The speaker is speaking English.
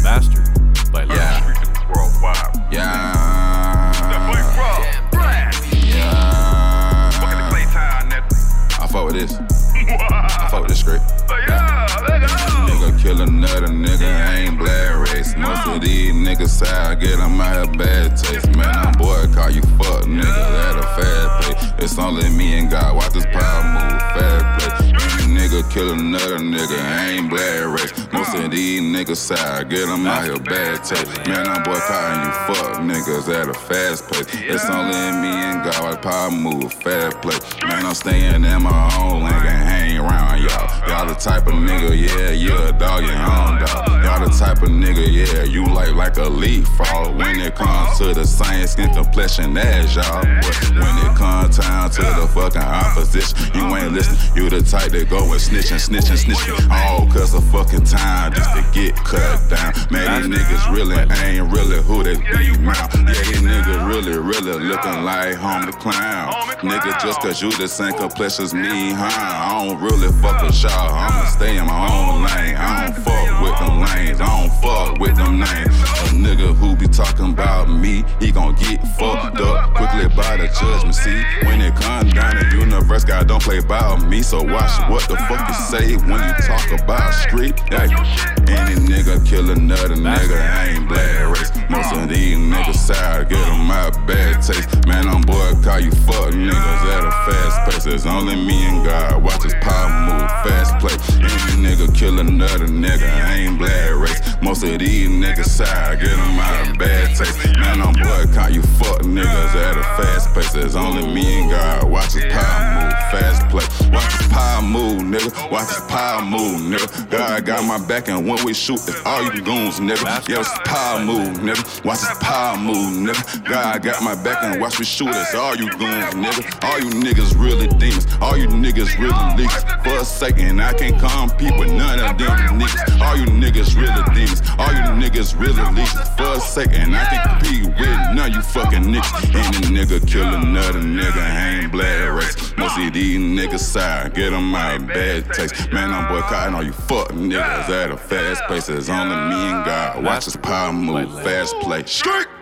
Mastered by Yeah. Worldwide. Yeah. I fuck with this. I fuck with this script. Nigga kill another nigga, ain't black race. Most of these niggas side, get them out of bad taste. Man, I'm boy, call you fuck niggas at a fast pace. It's only me and God, watch this power move, fast play. Nigga kill another nigga, ain't black race. Most of these niggas side, get them out here bad taste. Man, I'm boycotting you fuck niggas at a fast pace. It's only me and God, watch power move, fast play. Man, I'm staying in my own lane, can't hang around y'all. Y'all the type of nigga, yeah, you a dog, you own dog. Y'all the type of nigga, yeah, you like a leaf fall. When it comes to the same skin complexion as y'all. But when it comes time to the fucking opposition, you ain't listening, you the type that go and snitching. All cause of fucking time just to get cut down. Man, these niggas really ain't really who they be around. Yeah, these niggas really looking like Home the Clown. Nigga, just cause you the same complexion as me, huh? I don't really fuck with y'all, I'ma stay in my own lane. I don't fuck with them lanes, I don't fuck with them names. A nigga who be talking about me, he gon' get fucked up quickly by the judgment. See, when it comes down to universe, God don't play about me. So watch what the fuck you say when you talk about street. Hey, any nigga kill another nigga, ain't black race. Most of these niggas side, get them out bad taste. Man, I'm boycott you fuck niggas at a fast pace. It's only me and God, watch this power move, fast play. Any nigga kill another nigga, ain't black race. Most of these niggas side, get them out bad taste. Man, I'm boycott you fuck niggas at a fast pace. It's only me and God, watch this power move, fast play. Watch this power move, nigga, watch this power move, nigga. God got my back and when we shoot, it's all you goons, nigga. Yo, it's power move, nigga, watch this power move, nigga. God got my back and watch me shoot, it's all you goons, nigga. All you niggas really demons, all you niggas really leaks. For a second, I can't compete with none of them niggas. All you niggas really demons, all you niggas really leaks. For a second, I can't compete with none of you fucking niggas. Any nigga kill another nigga, ain't black race. Most of these niggas side, get them out bad taste. Man, I'm boycotting all you fuck niggas at a fast pace. It's only me and God, watch this power move, fast play. Straight.